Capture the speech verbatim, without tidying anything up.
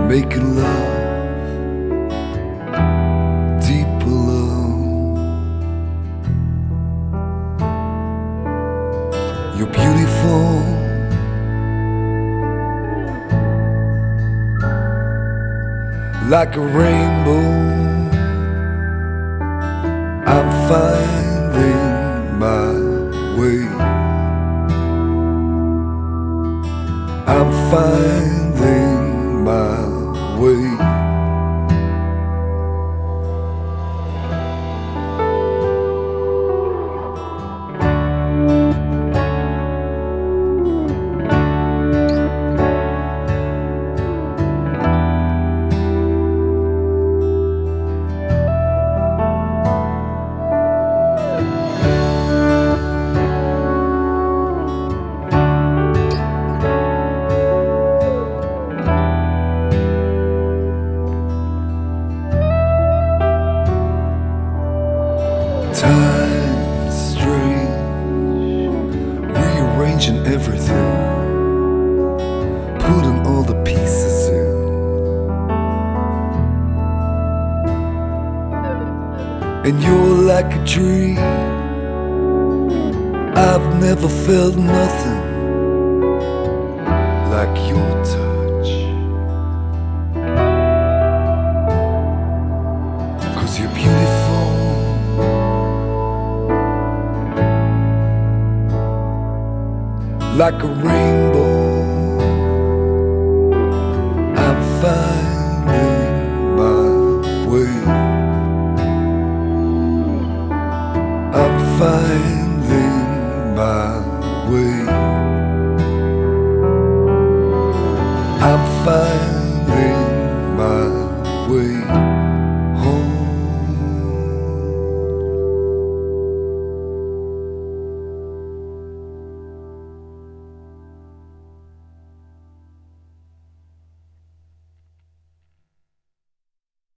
making love deep alone. You're beautiful, like a rainbow. I'm finding my way. I'm finding my way. Time strange, rearranging everything, putting all the pieces in. And you're like a dream. I've never felt nothing like your touch. 'Cause you're beautiful, like a rain.